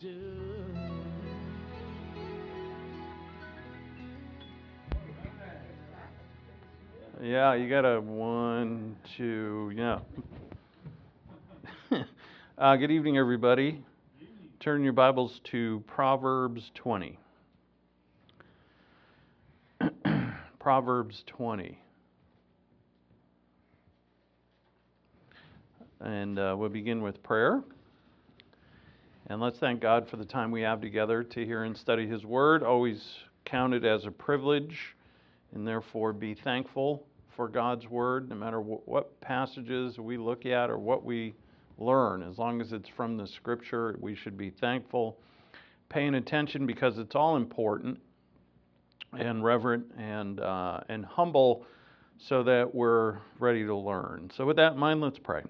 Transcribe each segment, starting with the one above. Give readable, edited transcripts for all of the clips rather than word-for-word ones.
Yeah, you got a 1, 2, yeah. Good evening, everybody. Turn your Bibles to Proverbs 20. Proverbs 20. And we'll begin with prayer. And let's thank God for the time we have together to hear and study His Word. Always count it as a privilege, and therefore be thankful for God's Word, no matter what passages we look at or what we learn. As long as it's from the Scripture, we should be thankful, paying attention because it's all important, and reverent and humble, so that we're ready to learn. So with that in mind, let's pray.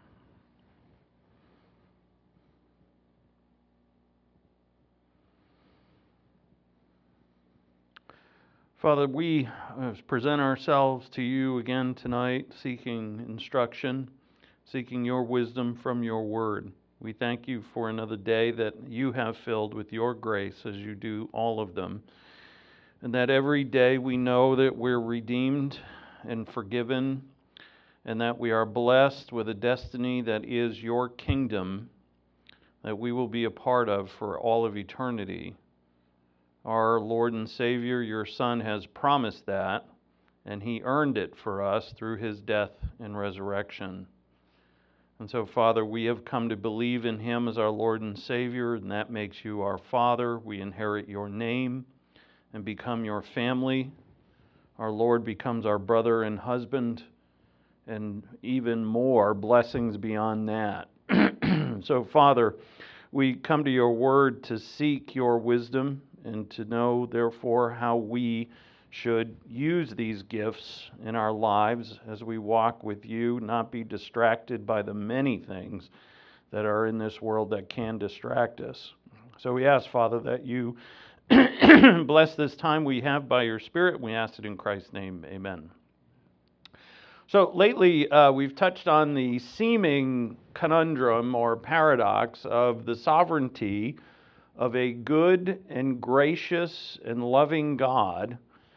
Father, we present ourselves to you again tonight, seeking instruction, seeking your wisdom from your word. We thank you for another day that you have filled with your grace as you do all of them. And that every day we know that we're redeemed and forgiven, and that we are blessed with a destiny that is your kingdom, that we will be a part of for all of eternity. Our Lord and Savior, your Son, has promised that, and He earned it for us through His death and resurrection. And so, Father, we have come to believe in Him as our Lord and Savior, and that makes you our Father. We inherit your name and become your family. Our Lord becomes our brother and husband, and even more blessings beyond that. So, Father, we come to your word to seek your wisdom and to know, therefore, how we should use these gifts in our lives as we walk with you, not be distracted by the many things that are in this world that can distract us. So we ask, Father, that you bless this time we have by your Spirit. We ask it in Christ's name. Amen. So lately, we've touched on the seeming conundrum or paradox of the sovereignty of a good and gracious and loving God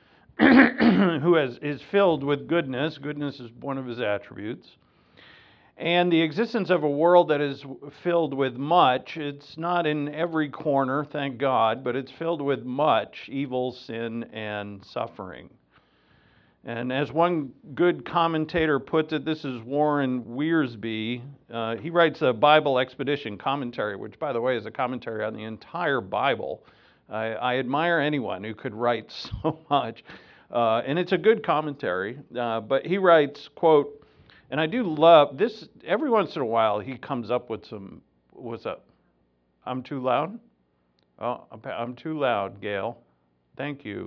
who is filled with goodness. Goodness is one of his attributes. And the existence of a world that is filled with much. It's not in every corner, thank God, but it's filled with much evil, sin, and suffering. And as one good commentator puts it, this is Warren Wiersbe. He writes a Bible Expedition commentary, which, by the way, is a commentary on the entire Bible. I admire anyone who could write so much. And it's a good commentary. But he writes, quote, and I do love this, every once in a while he comes up with some, what's up? I'm too loud? Oh, I'm too loud, Gail. Thank you.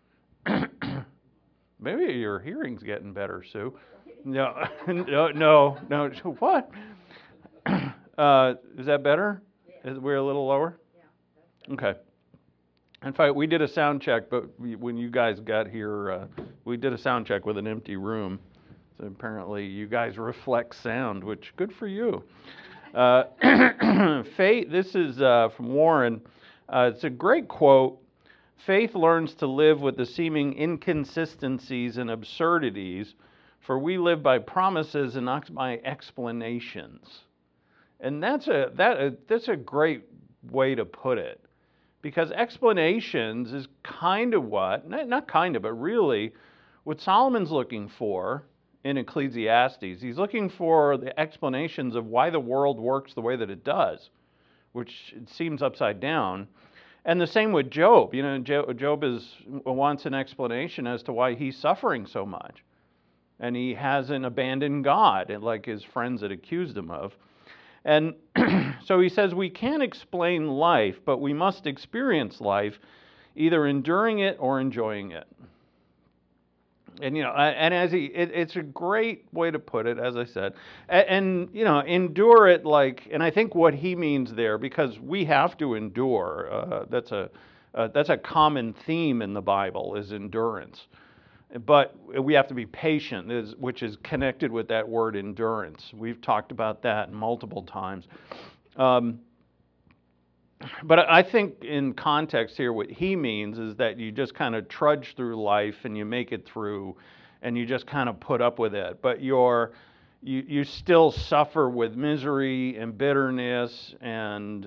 Maybe your hearing's getting better, Sue. No, no. What? Is that better? We're a little lower? Okay. In fact, we did a sound check, but when you guys got here, we did a sound check with an empty room. So apparently you guys reflect sound, which good for you. Faith, this is from Warren. It's a great quote. Faith learns to live with the seeming inconsistencies and absurdities, for we live by promises and not by explanations. And that's a great way to put it, because explanations is kind of what, not kind of, but really what Solomon's looking for in Ecclesiastes. He's looking for the explanations of why the world works the way that it does, which it seems upside down. And the same with Job. You know, Job wants an explanation as to why he's suffering so much. And he hasn't abandoned God, like his friends had accused him of. And so he says we can't explain life, but we must experience life, either enduring it or enjoying it. And, you know, and as it's a great way to put it, as I said, and you know, endure it like, and I think what he means there, because we have to endure, that's a common theme in the Bible, is endurance. But we have to be patient, which is connected with that word endurance. We've talked about that multiple times. But I think in context here, what he means is that you just kind of trudge through life and you make it through, and you just kind of put up with it. But you still suffer with misery and bitterness and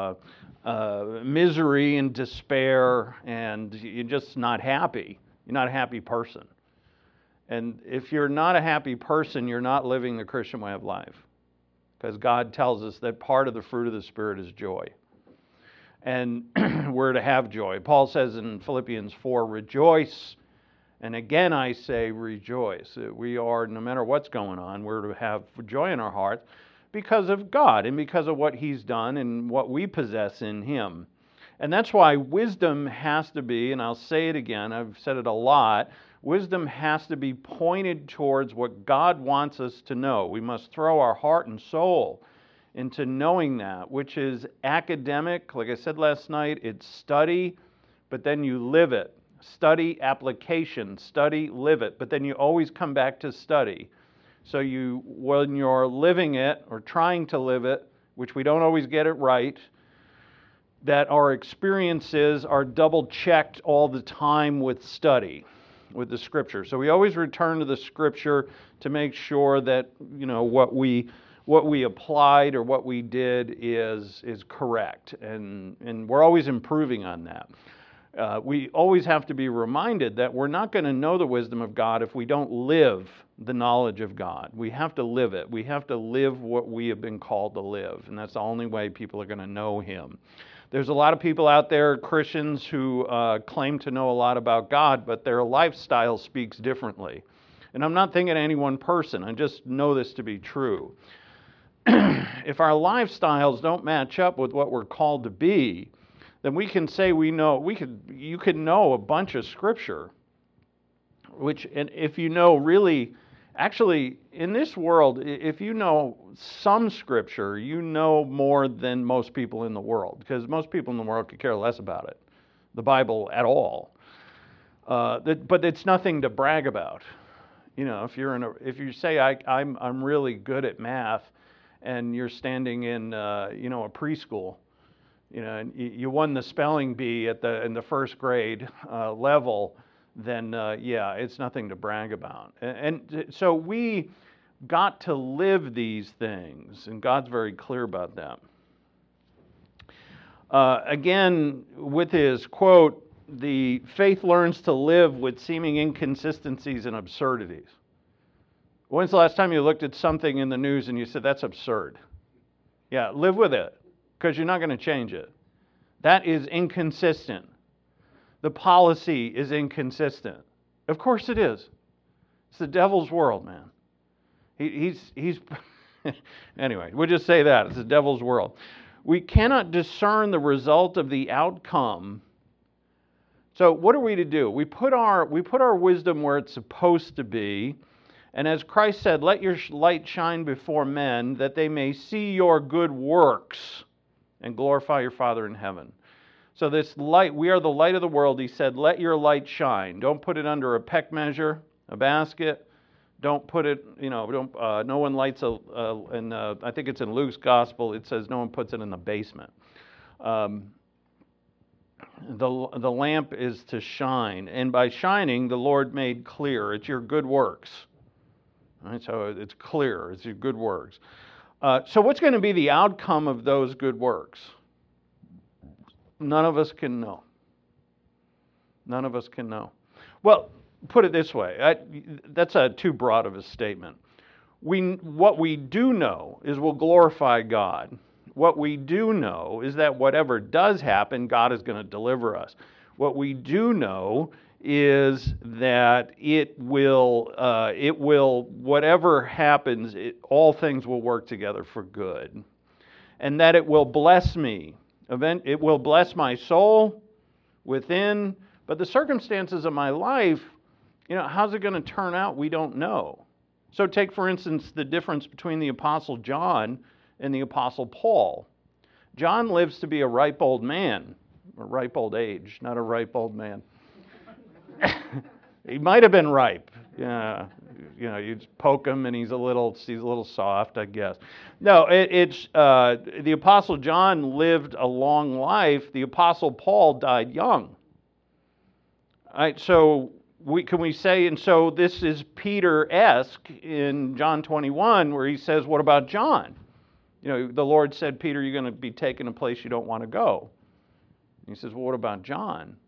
misery and despair, and you're just not happy. You're not a happy person. And if you're not a happy person, you're not living the Christian way of life. Because God tells us that part of the fruit of the Spirit is joy. And we're to have joy. Paul says in Philippians 4, rejoice. And again I say rejoice. We are, no matter what's going on, we're to have joy in our hearts because of God and because of what He's done and what we possess in Him. And that's why wisdom has to be, and I'll say it again, I've said it a lot, wisdom has to be pointed towards what God wants us to know. We must throw our heart and soul into knowing that, which is academic. Like I said last night, it's study, but then you live it. Study, application, study, live it. But then you always come back to study. So when you're living it or trying to live it, which we don't always get it right, that our experiences are double-checked all the time with study, with the Scripture. So we always return to the Scripture to make sure that what we applied or what we did is correct, and we're always improving on that. We always have to be reminded that we're not going to know the wisdom of God if we don't live the knowledge of God. We have to live it. We have to live what we have been called to live, and that's the only way people are going to know Him. There's a lot of people out there, Christians, who claim to know a lot about God, but their lifestyle speaks differently. And I'm not thinking of any one person. I just know this to be true. If our lifestyles don't match up with what we're called to be, then we can say you could know a bunch of Scripture, and if you know really, actually, in this world, if you know some Scripture, you know more than most people in the world, because most people in the world could care less about it, the Bible at all. But it's nothing to brag about. If you say I'm really good at math, and you're standing in a preschool, and you won the spelling bee in the first grade level, then it's nothing to brag about. And so we got to live these things, and God's very clear about that. Again, with his quote, the faith learns to live with seeming inconsistencies and absurdities. When's the last time you looked at something in the news and you said, that's absurd? Yeah, live with it, because you're not going to change it. That is inconsistent. The policy is inconsistent. Of course it is. It's the devil's world, man. He's anyway, we'll just say that. It's the devil's world. We cannot discern the result of the outcome. So what are we to do? We put our wisdom where it's supposed to be. And as Christ said, let your light shine before men, that they may see your good works and glorify your Father in heaven. So this light, we are the light of the world. He said, let your light shine. Don't put it under a peck measure, a basket. Don't put it, no one lights I think it's in Luke's gospel, it says no one puts it in the basement. The lamp is to shine. And by shining, the Lord made clear. It's your good works. All right, so it's clear. It's your good works. So what's going to be the outcome of those good works? None of us can know. None of us can know. Well, put it this way. That's too broad of a statement. What we do know is we'll glorify God. What we do know is that whatever does happen, God is going to deliver us. What we do know is that it will, whatever happens, all things will work together for good. And that it will bless me. It will bless my soul within, but the circumstances of my life, how's it going to turn out? We don't know. So take, for instance, the difference between the Apostle John and the Apostle Paul. John lives to be a ripe old man, a ripe old age, not a ripe old man. He might have been ripe. Yeah, you just poke him and he's a little soft, I guess. No, it's the Apostle John lived a long life. The Apostle Paul died young. All right, so can we say, and so this is Peter-esque in John 21, where he says, what about John? The Lord said, Peter, you're going to be taken a place you don't want to go. And he says, well, what about John?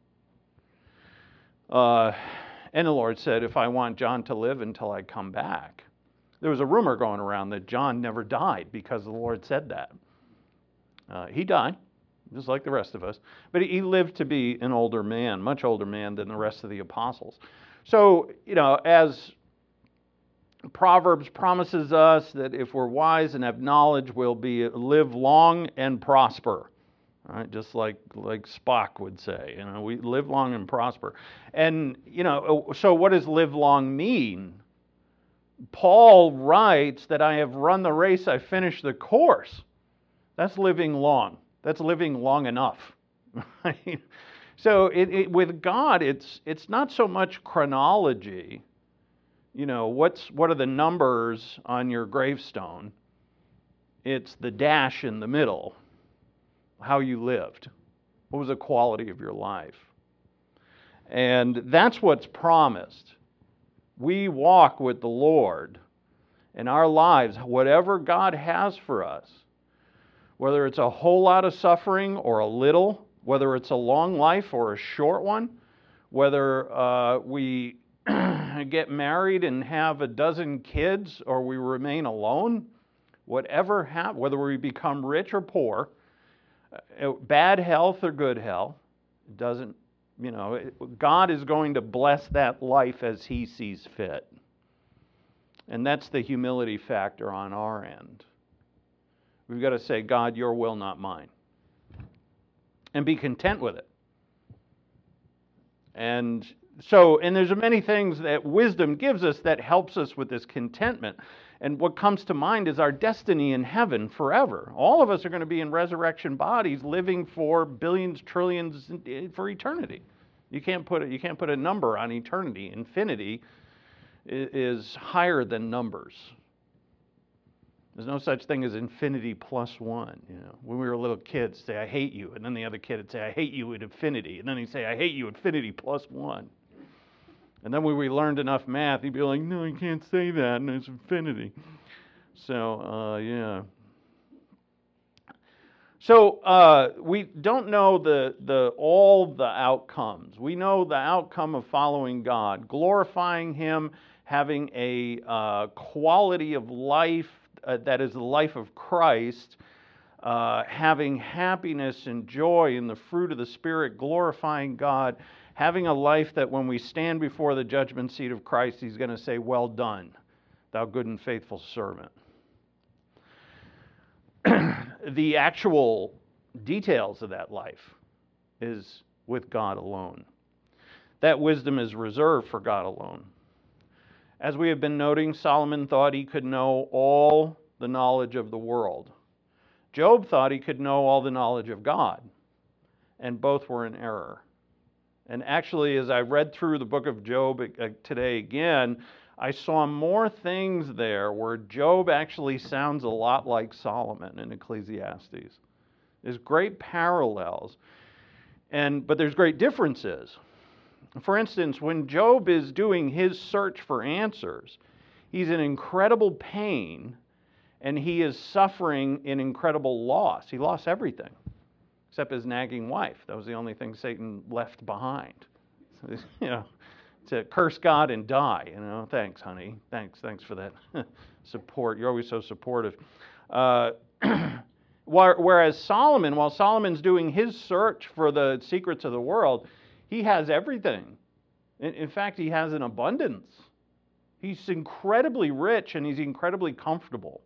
And the Lord said, if I want John to live until I come back. There was a rumor going around that John never died because the Lord said that. He died, just like the rest of us. But he lived to be an older man, much older man than the rest of the apostles. So, as Proverbs promises us that if we're wise and have knowledge, we'll live long and prosper. All right, just like Spock would say, we live long and prosper. And, so what does live long mean? Paul writes that I have run the race, I finished the course. That's living long. That's living long enough. Right? So with God, it's not so much chronology. What are the numbers on your gravestone? It's the dash in the middle. How you lived. What was the quality of your life? And that's what's promised. We walk with the Lord in our lives, whatever God has for us, whether it's a whole lot of suffering or a little, whether it's a long life or a short one, whether we get married and have a dozen kids or we remain alone, whatever happens, whether we become rich or poor, bad health or good health, doesn't, God is going to bless that life as He sees fit. And that's the humility factor on our end. We've got to say, God, your will, not mine. And be content with it. And there's many things that wisdom gives us that helps us with this contentment. And what comes to mind is our destiny in heaven forever. All of us are going to be in resurrection bodies living for billions, trillions for eternity. You can't put a number on eternity. Infinity is higher than numbers. There's no such thing as infinity plus one. When we were little kids, say, I hate you. And then the other kid would say, I hate you at infinity. And then he'd say, I hate you at infinity plus one. And then when we learned enough math, he'd be like, no, you can't say that, and it's infinity. So, yeah. So, we don't know all the outcomes. We know the outcome of following God, glorifying Him, having a quality of life that is the life of Christ, having happiness and joy in the fruit of the Spirit, glorifying God, having a life that when we stand before the judgment seat of Christ, He's going to say, well done, thou good and faithful servant. The actual details of that life is with God alone. That wisdom is reserved for God alone. As we have been noting, Solomon thought he could know all the knowledge of the world. Job thought he could know all the knowledge of God, and both were in error. And actually, as I read through the book of Job today again, I saw more things there where Job actually sounds a lot like Solomon in Ecclesiastes. There's great parallels, but there's great differences. For instance, when Job is doing his search for answers, he's in incredible pain, and he is suffering in incredible loss. He lost everything, except his nagging wife. That was the only thing Satan left behind. To curse God and die. Thanks, honey. Thanks for that support. You're always so supportive. Whereas Solomon, while Solomon's doing his search for the secrets of the world, he has everything. In fact, he has an abundance. He's incredibly rich and he's incredibly comfortable.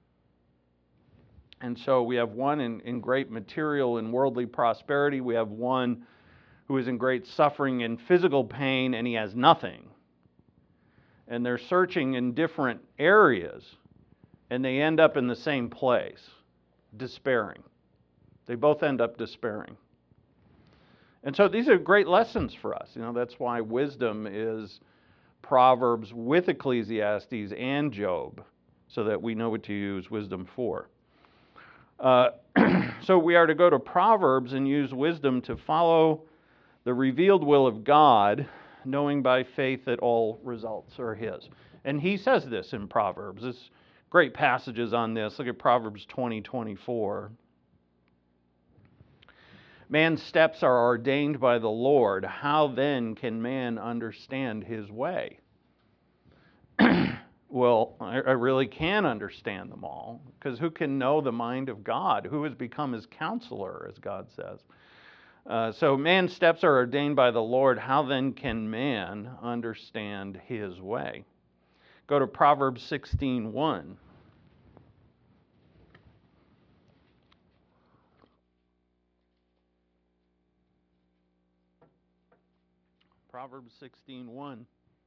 And so we have one in great material and worldly prosperity. We have one who is in great suffering and physical pain, and he has nothing. And they're searching in different areas, and they end up in the same place, despairing. They both end up despairing. And so these are great lessons for us. That's why wisdom is Proverbs with Ecclesiastes and Job so that we know what to use wisdom for. So we are to go to Proverbs and use wisdom to follow the revealed will of God, knowing by faith that all results are His. And he says this in Proverbs. There's great passages on this. Look at Proverbs 20:24. Man's steps are ordained by the Lord. How then can man understand his way? Well, I really can understand them all, because who can know the mind of God? Who has become his counselor, as God says? So man's steps are ordained by the Lord. How then can man understand his way? Go to Proverbs 16:1. Proverbs 16:1.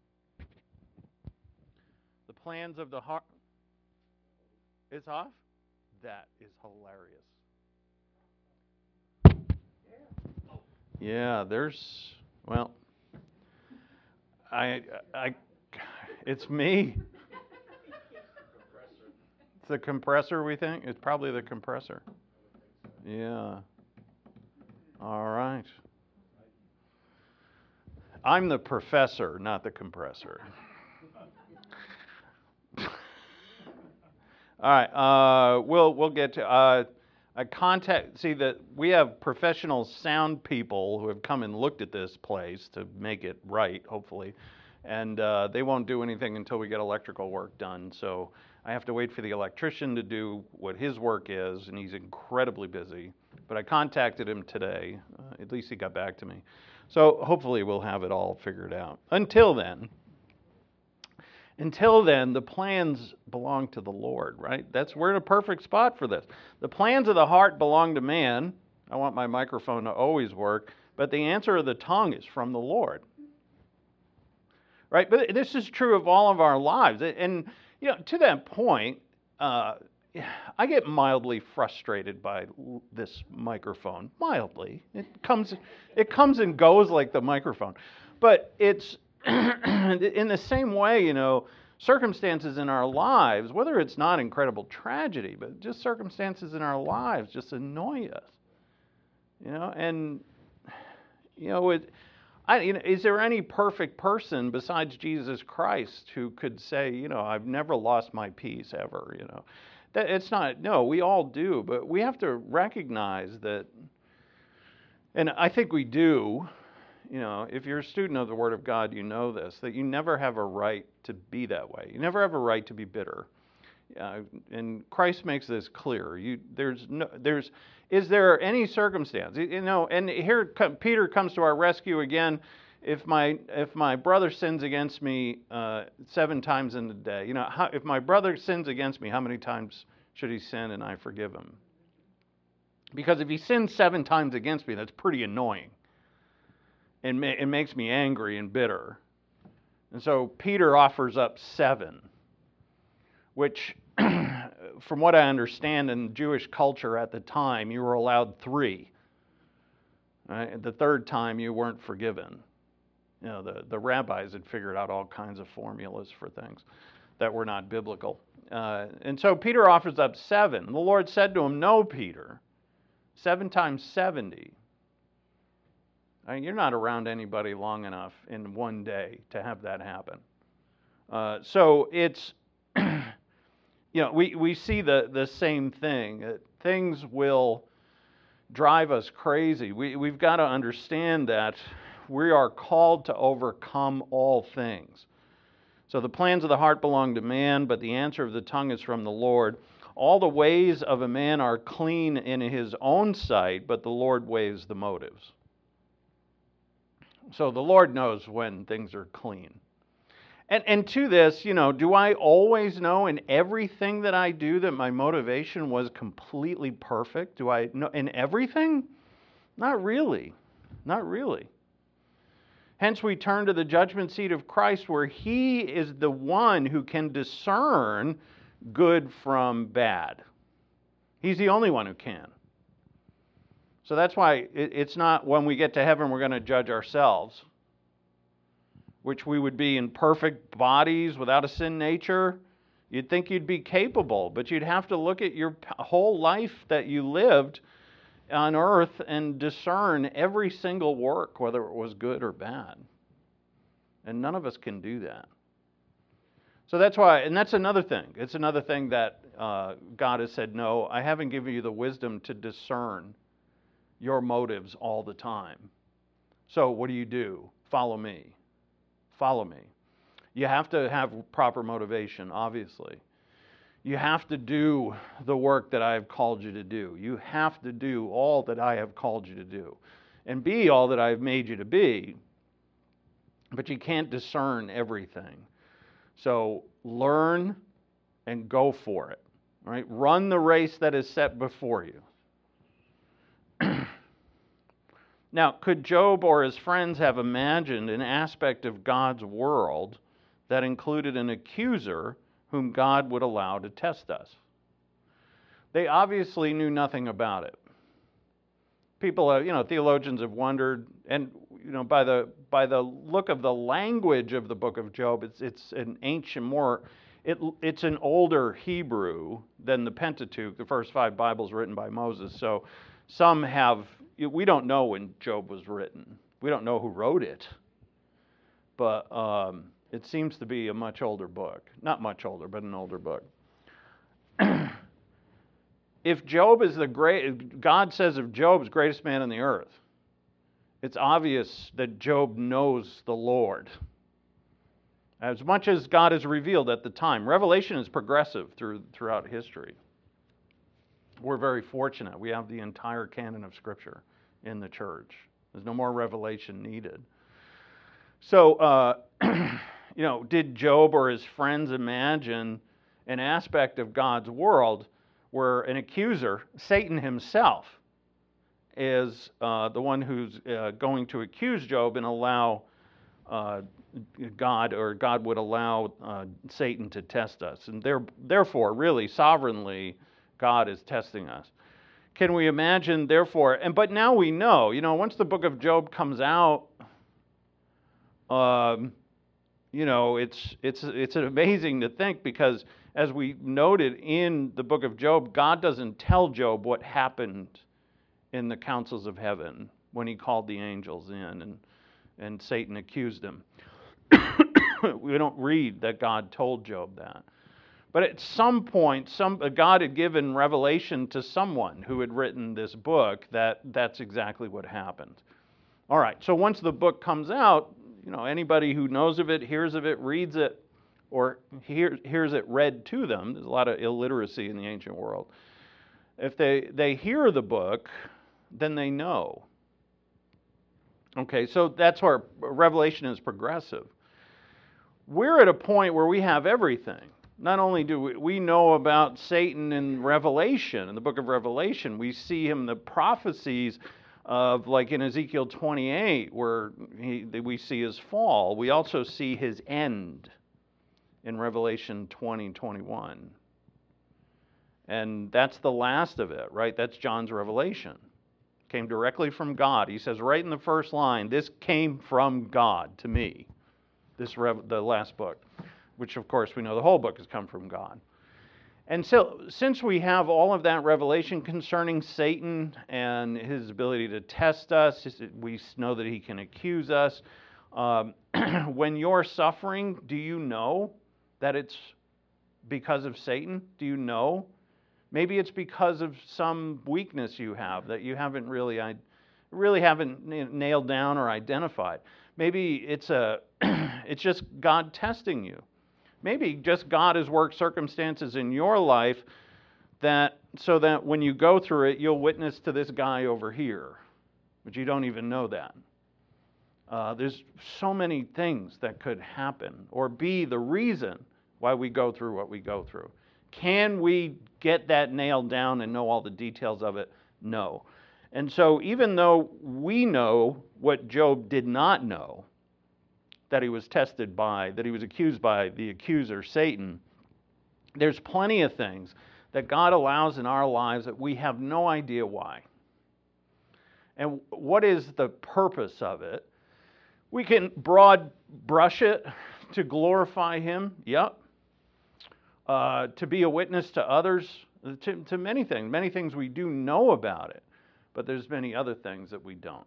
The plans of the heart. It's off? That is hilarious. Yeah, well, it's me. It's the compressor, we think? It's probably the compressor. Yeah. All right. I'm the professor, not the compressor. All right. We'll get to see that we have professional sound people who have come and looked at this place to make it right, hopefully, and they won't do anything until we get electrical work done. So I have to wait for the electrician to do what his work is, and he's incredibly busy. But I contacted him today. At least he got back to me. So hopefully we'll have it all figured out. Until then, the plans belong to the Lord, right? We're in a perfect spot for this. The plans of the heart belong to man. I want my microphone to always work, but the answer of the tongue is from the Lord. Right? But this is true of all of our lives. And, to that point, I get mildly frustrated by this microphone. Mildly. It comes and goes like the microphone. But it's in the same way, circumstances in our lives, whether it's not incredible tragedy, but just circumstances in our lives just annoy us. Is there any perfect person besides Jesus Christ who could say, I've never lost my peace ever, That it's not, no, we all do, but we have to recognize that, and I think we do, if you're a student of the Word of God, you know this, that you never have a right to be that way. You never have a right to be bitter. And Christ makes this clear. Is there any circumstance, and here Peter comes to our rescue again. If my brother sins against me 7 times in a day, if my brother sins against me, how many times should he sin and I forgive him? Because if he sins 7 times against me, that's pretty annoying. And it makes me angry and bitter. And so Peter offers up 7, which, from what I understand in Jewish culture at the time, you were allowed 3. Right? The 3rd time you weren't forgiven. The rabbis had figured out all kinds of formulas for things that were not biblical. And so Peter offers up 7. The Lord said to him, "No, Peter, 7 times 70. You're not around anybody long enough in one day to have that happen." So it's, we see the same thing. That things will drive us crazy. We've got to understand that we are called to overcome all things. So the plans of the heart belong to man, but the answer of the tongue is from the Lord. All the ways of a man are clean in his own sight, but the Lord weighs the motives. So the Lord knows when things are clean. And to this, do I always know in everything that I do that my motivation was completely perfect? Do I know in everything? Not really. Not really. Hence we turn to the judgment seat of Christ, where He is the one who can discern good from bad. He's the only one who can. So that's why it's not when we get to heaven we're going to judge ourselves. which we would be in perfect bodies without a sin nature, you'd think you'd be capable, but you'd have to look at your whole life that you lived on earth and discern every single work, whether it was good or bad. And none of us can do that. So that's why, and that's another thing. It's another thing that God has said, no, I haven't given you the wisdom to discern your motives all the time. So what do? Follow me. Follow me. You have to have proper motivation, obviously. You have to do the work that I have called you to do. You have to do all that I have called you to do. And be all that I have made you to be. But you can't discern everything. So learn and go for it. Right? Run the race that is set before you. Now, could Job or his friends have imagined an aspect of God's world that included an accuser whom God would allow to test us? They obviously knew nothing about it. People, theologians have wondered, and by the look of the language of the book of Job, it's an ancient, it's an older Hebrew than the Pentateuch, the first 5 Bibles written by Moses. So we don't know when Job was written. We don't know who wrote it, but it seems to be a much older book. Not much older, but an older book. If Job is God says of Job's greatest man on the earth, it's obvious that Job knows the Lord. As much as God is revealed at the time. Revelation is progressive throughout history. We're very fortunate. We have the entire canon of Scripture in the church. There's no more revelation needed. So, did Job or his friends imagine an aspect of God's world where an accuser, Satan himself, is the one who's going to accuse Job and allow God would allow Satan to test us. And therefore, really, sovereignly, God is testing us. Can we imagine, therefore, but now we know, once the book of Job comes out, it's amazing to think, because as we noted in the book of Job, God doesn't tell Job what happened in the councils of heaven when he called the angels in and Satan accused him. We don't read that God told Job that. But at some point, God had given revelation to someone who had written this book that's exactly what happened. All right, so once the book comes out, anybody who knows of it, hears of it, reads it, or hears it read to them, there's a lot of illiteracy in the ancient world. If they hear the book, then they know. Okay, so that's where Revelation is progressive. We're at a point where we have everything. Not only do we know about Satan in Revelation, in the book of Revelation, we see him in the prophecies of, like in Ezekiel 28, where we see his fall. We also see his end in Revelation 20:21. And that's the last of it, right? That's John's revelation. Came directly from God. He says right in the first line, this came from God to me, the last book, which of course we know the whole book has come from God. And so since we have all of that revelation concerning Satan and his ability to test us, we know that he can accuse us. When you're suffering, do you know that it's because of Satan? Do you know? Maybe it's because of some weakness you have that you haven't really haven't nailed down or identified. Maybe it's just God testing you. Maybe just God has worked circumstances in your life so that when you go through it, you'll witness to this guy over here, but you don't even know that. There's so many things that could happen or be the reason why we go through what we go through. Can we get that nailed down and know all the details of it? No. And so even though we know what Job did not know, that he was tested by, that he was accused by the accuser, Satan, there's plenty of things that God allows in our lives that we have no idea why. And what is the purpose of it? We can broad brush it to glorify Him, yep. To be a witness to others, to many things. Many things we do know about it, but there's many other things that we don't.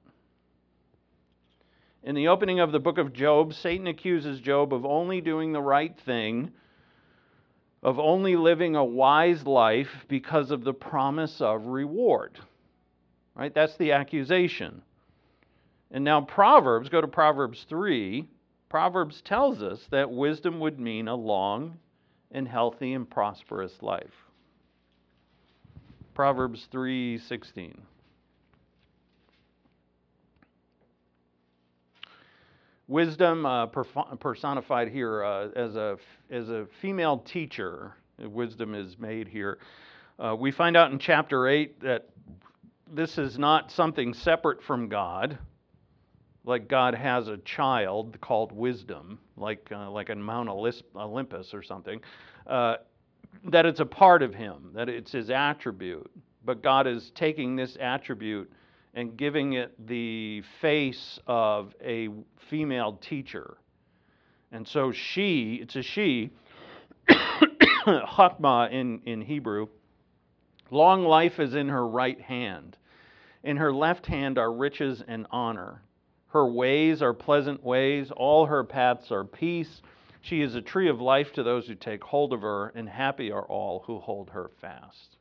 In the opening of the book of Job, Satan accuses Job of only doing the right thing, of only living a wise life because of the promise of reward. Right? That's the accusation. And now Proverbs, go to Proverbs 3. Proverbs tells us that wisdom would mean a long and healthy and prosperous life. Proverbs 3:16. Wisdom personified here as a female teacher. Wisdom is made here. We find out in chapter 8 that this is not something separate from God, like God has a child called wisdom, like in Mount Olympus or something, that it's a part of Him, that it's His attribute. But God is taking this attribute and giving it the face of a female teacher. And so it's a she, Chokmah in Hebrew. Long life is in her right hand. In her left hand are riches and honor. Her ways are pleasant ways. All her paths are peace. She is a tree of life to those who take hold of her, and happy are all who hold her fast.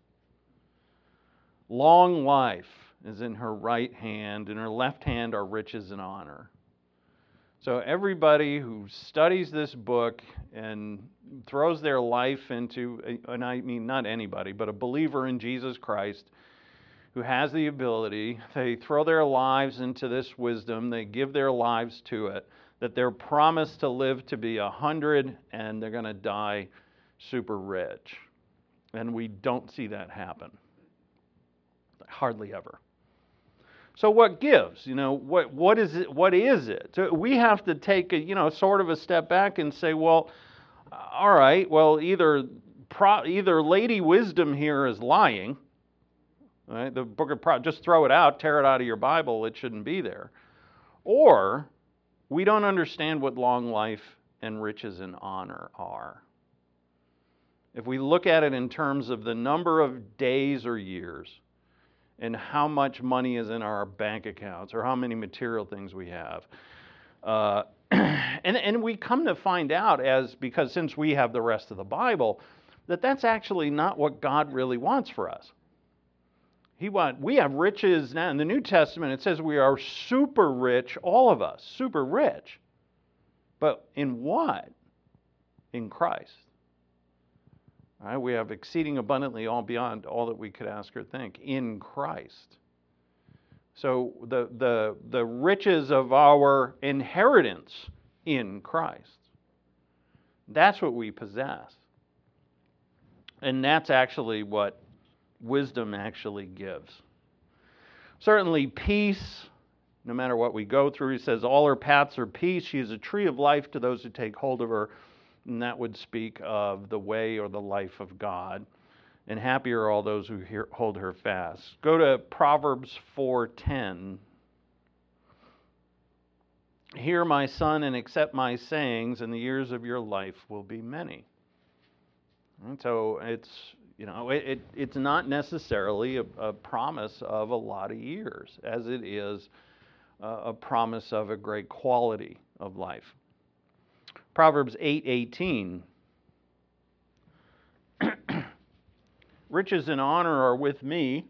Long life is in her right hand. In her left hand are riches and honor. So everybody who studies this book and throws their life into, and I mean not anybody, but a believer in Jesus Christ who has the ability, they throw their lives into this wisdom, they give their lives to it, that they're promised to live to be 100 and they're going to die super rich. And we don't see that happen. Hardly ever. So what gives? What is it? What is it? So we have to take sort of a step back and say, well, all right, well, either Lady Wisdom here is lying. Right? The book of just throw it out, tear it out of your Bible. It shouldn't be there. Or we don't understand what long life and riches and honor are. If we look at it in terms of the number of days or years, and how much money is in our bank accounts, or how many material things we have. And we come to find out, because since we have the rest of the Bible, that's actually not what God really wants for us. We have riches now. In the New Testament, it says we are super rich, all of us, super rich. But in what? In Christ. Right, we have exceeding abundantly all beyond all that we could ask or think in Christ. So the riches of our inheritance in Christ, that's what we possess. And that's actually what wisdom actually gives. Certainly peace, no matter what we go through. He says all her paths are peace. She is a tree of life to those who take hold of her. And that would speak of the way or the life of God. And happy are all those who hold her fast. Go to Proverbs 4:10. Hear, my son, and accept my sayings, and the years of your life will be many. And so it's not necessarily a promise of a lot of years, as it is a promise of a great quality of life. Proverbs 8:18. Riches and honor are with me.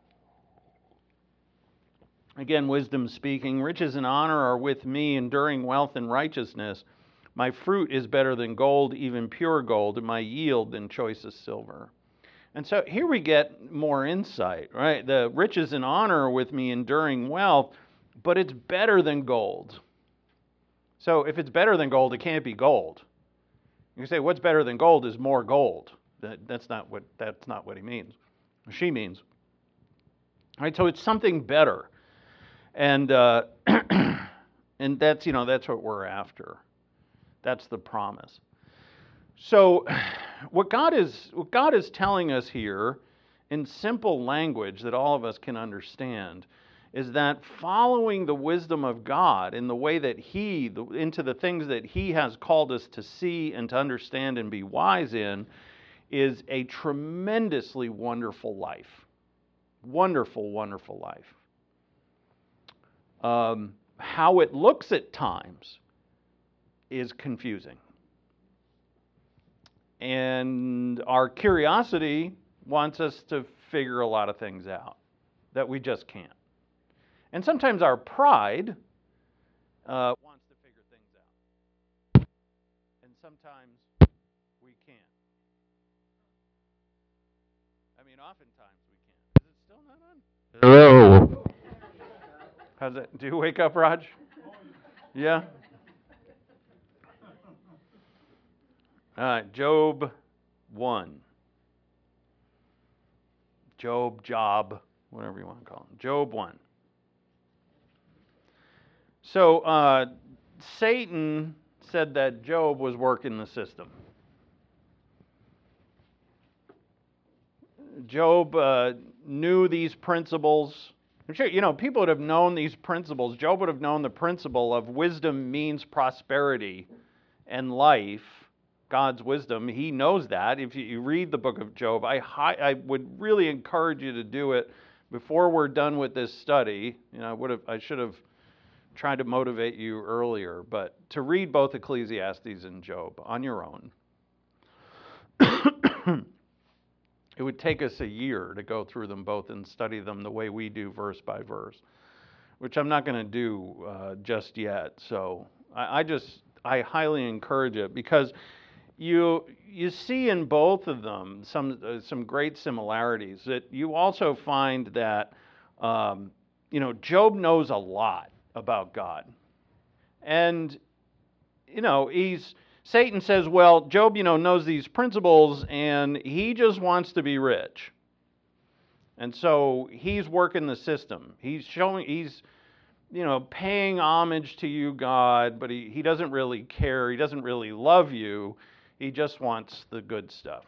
Again, wisdom speaking. Riches and honor are with me, enduring wealth and righteousness. My fruit is better than gold, even pure gold, and my yield than choicest silver. And so here we get more insight, right? The riches and honor are with me, enduring wealth, but it's better than gold. So if it's better than gold, it can't be gold. You say, what's better than gold is more gold. That's not what he means. She means. All right, so it's something better. And and that's what we're after. That's the promise. So what God is telling us here in simple language that all of us can understand is that following the wisdom of God in the way that into the things that He has called us to see and to understand and be wise in, is a tremendously wonderful life. Wonderful, wonderful life. How it looks at times is confusing. And our curiosity wants us to figure a lot of things out that we just can't. And sometimes our pride wants to figure things out. And sometimes we can't. I mean, oftentimes we can't. Is it still not on? Hello. How's that? Do you wake up, Raj? Yeah? All right, Job 1. Job, whatever you want to call him. Job 1. So, Satan said that Job was working the system. Job knew these principles. I'm sure, people would have known these principles. Job would have known the principle of wisdom means prosperity and life, God's wisdom. He knows that. If you read the book of Job, I would really encourage you to do it before we're done with this study. I should have tried to motivate you earlier, but to read both Ecclesiastes and Job on your own. It would take us a year to go through them both and study them the way we do verse by verse, which I'm not going to do just yet. So I highly encourage it, because you see in both of them some great similarities. That you also find that Job knows a lot about God, and Satan says, well, Job, knows these principles, and he just wants to be rich. And so he's working the system. He's paying homage to you, God, but he doesn't really care. He doesn't really love you. He just wants the good stuff.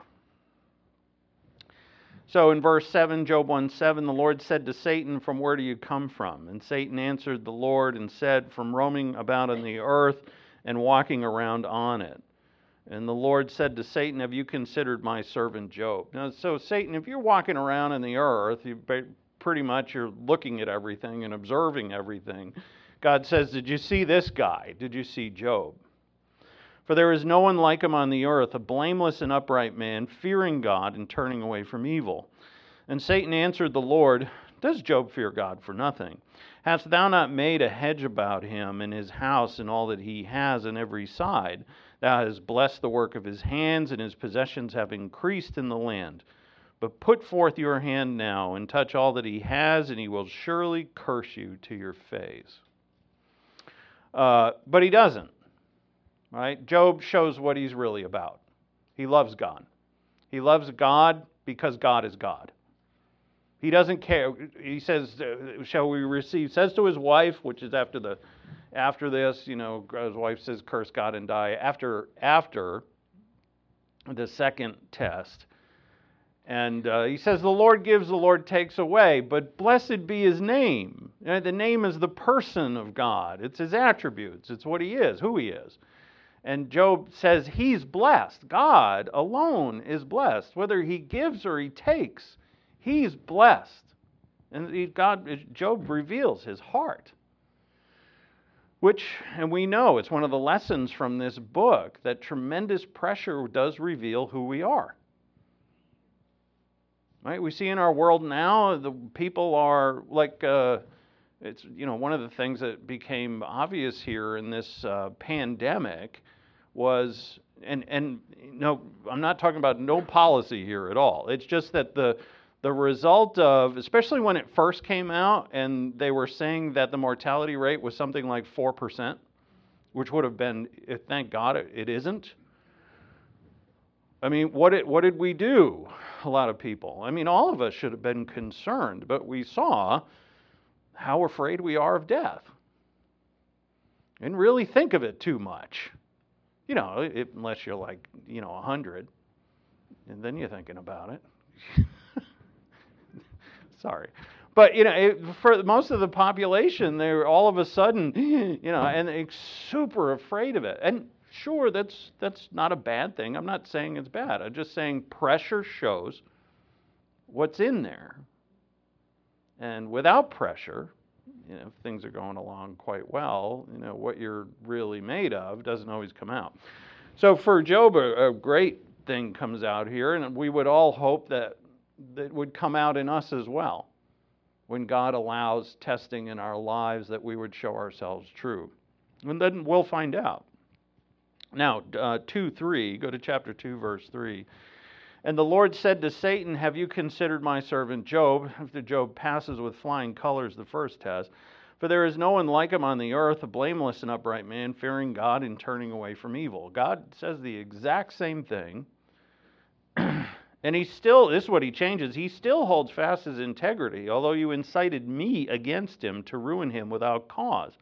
So in verse 7, Job 1:7, the Lord said to Satan, "From where do you come from?" And Satan answered the Lord and said, "From roaming about on the earth and walking around on it." And the Lord said to Satan, "Have you considered my servant Job?" Now, so Satan, if you're walking around on the earth, you're looking at everything and observing everything. God says, "Did you see this guy? Did you see Job? For there is no one like him on the earth, a blameless and upright man, fearing God and turning away from evil." And Satan answered the Lord, "Does Job fear God for nothing? Hast thou not made a hedge about him and his house and all that he has on every side? Thou hast blessed the work of his hands, and his possessions have increased in the land. But put forth your hand now and touch all that he has, and he will surely curse you to your face." But he doesn't. Right? Job shows what he's really about. He loves God. He loves God because God is God. He doesn't care. He says, "Shall we receive?" Says to his wife, which is after this, his wife says, "Curse God and die." After the second test, and he says, "The Lord gives, the Lord takes away, but blessed be His name." The name is the person of God. It's His attributes. It's what He is, who He is. And Job says he's blessed. God alone is blessed. Whether He gives or He takes, He's blessed. And Job reveals his heart. And we know, it's one of the lessons from this book, that tremendous pressure does reveal who we are. Right? We see in our world now, the people are like, it's one of the things that became obvious here in this pandemic was, and no, I'm not talking about no policy here at all. It's just that the result of, especially when it first came out, and they were saying that the mortality rate was something like 4%, which would have been, thank God it isn't. I mean, what did we do? A lot of people. I mean, all of us should have been concerned, but we saw how afraid we are of death. And really think of it too much. Unless you're like, 100, and then you're thinking about it. Sorry. But, for most of the population, they're all of a sudden, and they're super afraid of it. And sure, that's not a bad thing. I'm not saying it's bad. I'm just saying pressure shows what's in there. And without pressure, if things are going along quite well, what you're really made of doesn't always come out. So for Job, a great thing comes out here, and we would all hope that would come out in us as well. When God allows testing in our lives, that we would show ourselves true. And then we'll find out. Now, 2:3, go to chapter 2, verse 3. And the Lord said to Satan, have you considered my servant Job? After Job passes with flying colors the first test. For there is no one like him on the earth, a blameless and upright man, fearing God and turning away from evil. God says the exact same thing. And this is what he changes, he still holds fast his integrity, although you incited me against him to ruin him without cause.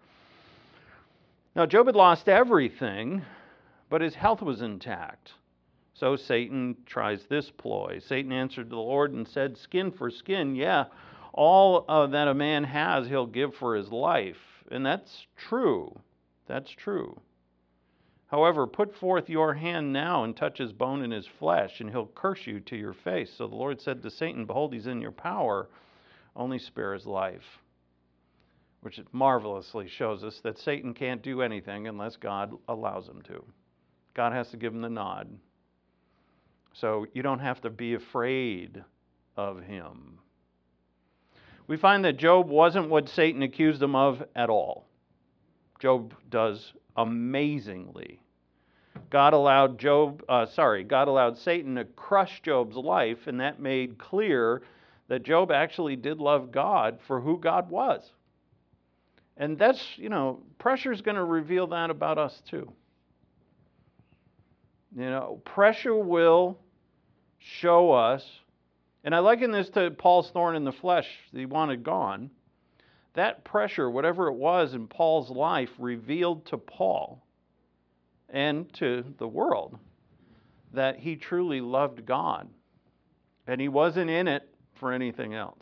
Now, Job had lost everything, but his health was intact. So Satan tries this ploy. Satan answered the Lord and said, skin for skin, yeah, all that a man has he'll give for his life. And that's true. That's true. However, put forth your hand now and touch his bone and his flesh, and he'll curse you to your face. So the Lord said to Satan, behold, he's in your power, only spare his life. Which marvelously shows us that Satan can't do anything unless God allows him to. God has to give him the nod. So you don't have to be afraid of him. We find that Job wasn't what Satan accused him of at all. Job does amazingly. God allowed Satan to crush Job's life, and that made clear that Job actually did love God for who God was. And that's, pressure is going to reveal that about us too. Pressure will show us, and I liken this to Paul's thorn in the flesh that he wanted gone. That pressure, whatever it was in Paul's life, revealed to Paul and to the world that he truly loved God. And he wasn't in it for anything else.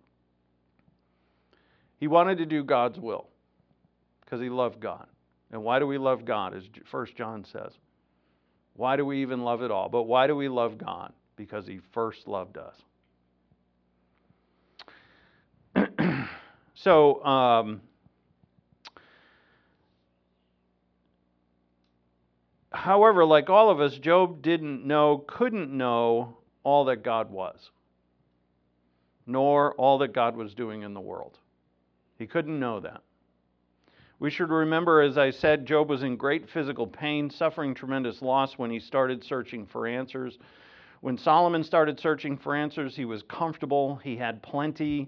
He wanted to do God's will because he loved God. And why do we love God, as 1 John says? Why do we even love at all? But why do we love God? Because he first loved us. So, however, like all of us, Job couldn't know all that God was, nor all that God was doing in the world. He couldn't know that. We should remember, as I said, Job was in great physical pain, suffering tremendous loss when he started searching for answers. When Solomon started searching for answers, he was comfortable, he had plenty,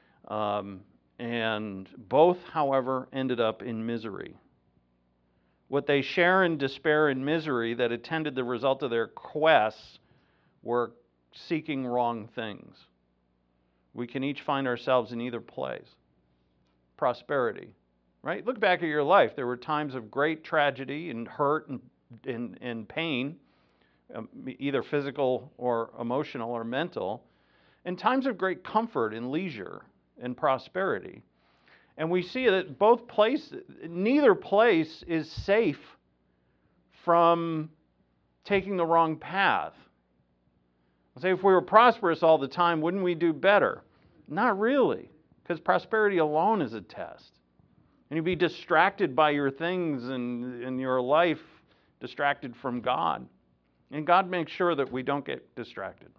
and both, however, ended up in misery. What they share in despair and misery that attended the result of their quests were seeking wrong things. We can each find ourselves in either place. Prosperity, right? Look back at your life. There were times of great tragedy and hurt and pain, either physical or emotional or mental, and times of great comfort and leisure and prosperity. And we see that neither place is safe from taking the wrong path. I'll say if we were prosperous all the time, wouldn't we do better? Not really, because prosperity alone is a test. And you'd be distracted by your things and your life, distracted from God. And God makes sure that we don't get distracted.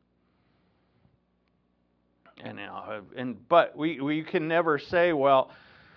But we can never say, well,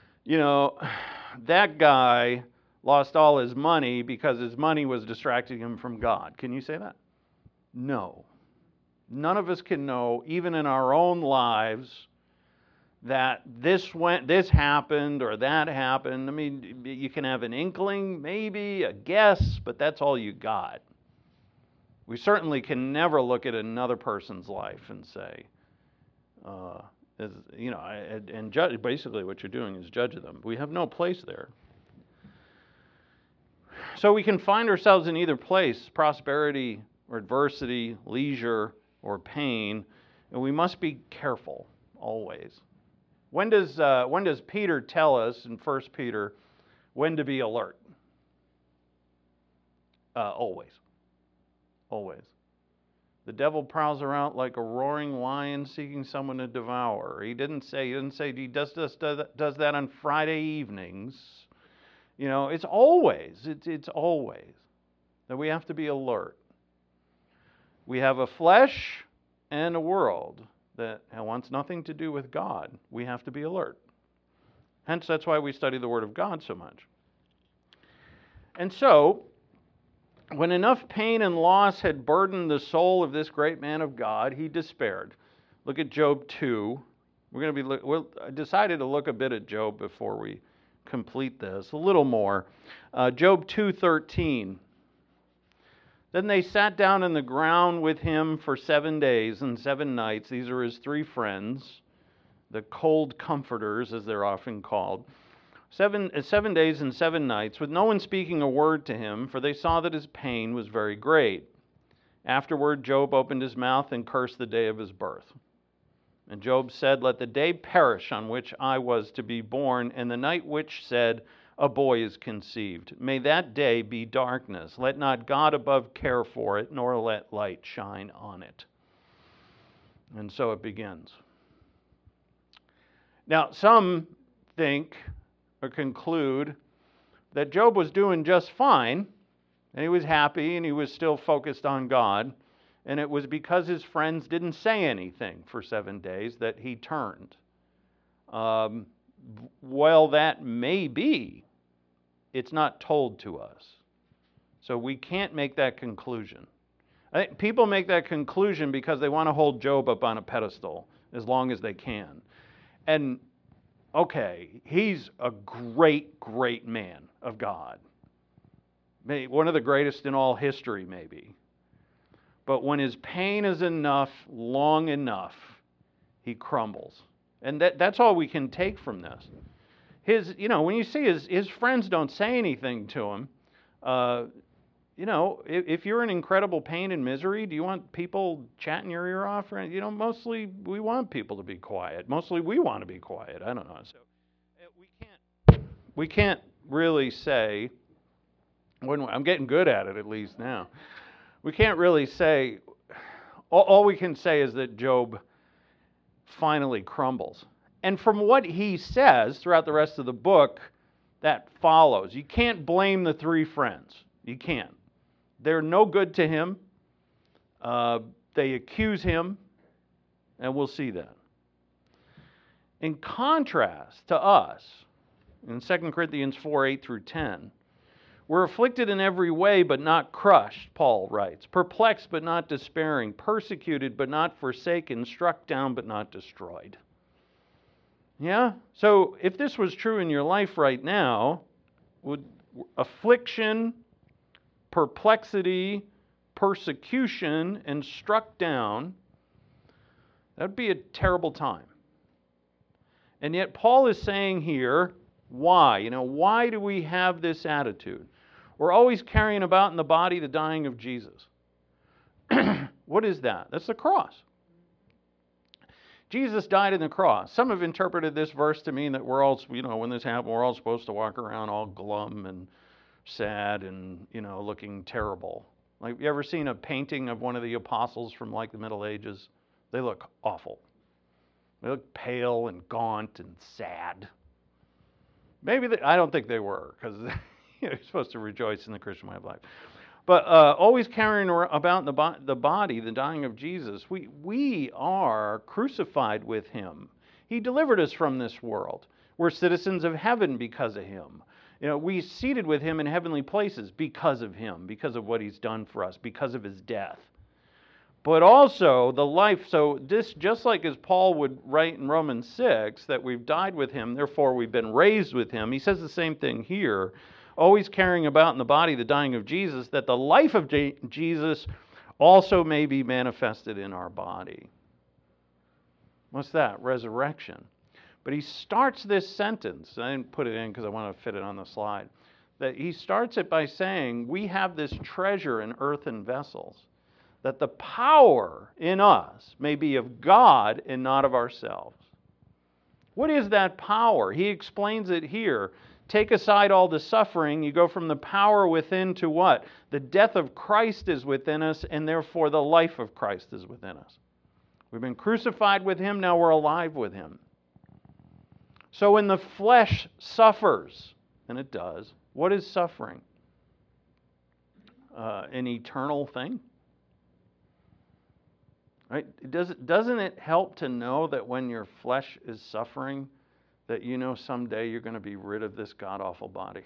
that guy lost all his money because his money was distracting him from God. Can you say that? No. None of us can know, even in our own lives, that this happened or that happened. I mean, you can have an inkling, maybe, a guess, but that's all you got. We certainly can never look at another person's life and say, and judge. Basically, what you're doing is judge them. We have no place there. So we can find ourselves in either place, prosperity or adversity, leisure or pain, and we must be careful Always. When does Peter tell us in 1 Peter when to be alert? Always. Always. The devil prowls around like a roaring lion seeking someone to devour. He didn't say he does that on Friday evenings. It's always. It's always that we have to be alert. We have a flesh and a world that wants nothing to do with God. We have to be alert. Hence, that's why we study the Word of God so much. And so, when enough pain and loss had burdened the soul of this great man of God, he despaired. Look at Job 2. I decided to look a bit at Job before we complete this, a little more. Job 2:13. Then they sat down on the ground with him for 7 days and 7 nights. These are his 3 friends, the cold comforters, as they're often called. 7 days and 7 nights, with no one speaking a word to him, for they saw that his pain was very great. Afterward, Job opened his mouth and cursed the day of his birth. And Job said, "Let the day perish on which I was to be born, and the night which said, a boy is conceived. May that day be darkness. Let not God above care for it, nor let light shine on it." And so it begins. Now, some think or conclude that Job was doing just fine, and he was happy, and he was still focused on God, and it was because his friends didn't say anything for 7 days that he turned. Well, that may be. It's not told to us. So we can't make that conclusion. I think people make that conclusion because they want to hold Job up on a pedestal as long as they can. And, okay, he's a great, great man of God. Maybe one of the greatest in all history, maybe. But when his pain is enough, long enough, he crumbles. And that's all we can take from this. When you see his friends don't say anything to him, if you're in incredible pain and misery, do you want people chatting your ear off? Mostly we want people to be quiet. Mostly we want to be quiet. I don't know. So we can't really say, I'm getting good at it at least now. We can't really say, all we can say is that Job finally crumbles. And from what he says throughout the rest of the book, that follows. You can't blame the 3 friends. You can't. They're no good to him. They accuse him, and we'll see that. In contrast to us, in 2 Corinthians 4:8 through 10, we're afflicted in every way, but not crushed, Paul writes. Perplexed, but not despairing. Persecuted, but not forsaken. Struck down, but not destroyed. Yeah? So if this was true in your life right now, would affliction, perplexity, persecution, and struck down, that would be a terrible time. And yet Paul is saying here, why? Why do we have this attitude? We're always carrying about in the body the dying of Jesus. What is that? That's the cross. Jesus died on the cross. Some have interpreted this verse to mean that we're all, when this happened, we're all supposed to walk around all glum and sad and, looking terrible. Like, you ever seen a painting of one of the apostles from like the Middle Ages? They look awful. They look pale and gaunt and sad. I don't think they were, because you're supposed to rejoice in the Christian way of life. But always carrying about the body, the dying of Jesus, we are crucified with him. He delivered us from this world. We're citizens of heaven because of him. We seated with him in heavenly places because of him, because of what he's done for us, because of his death. But also the life, so this, just like as Paul would write in Romans 6, that we've died with him, therefore we've been raised with him. He says the same thing here. Always carrying about in the body the dying of Jesus, that the life of Jesus also may be manifested in our body. What's that? Resurrection. But he starts this sentence, I didn't put it in because I want to fit it on the slide, that he starts it by saying, we have this treasure in earthen vessels, that the power in us may be of God and not of ourselves. What is that power? He explains it here. Take aside all the suffering, you go from the power within to what? The death of Christ is within us, and therefore the life of Christ is within us. We've been crucified with Him, now we're alive with Him. So when the flesh suffers, and it does, what is suffering? An eternal thing? Right? Doesn't it help to know that when your flesh is suffering, that you know someday you're going to be rid of this god-awful body?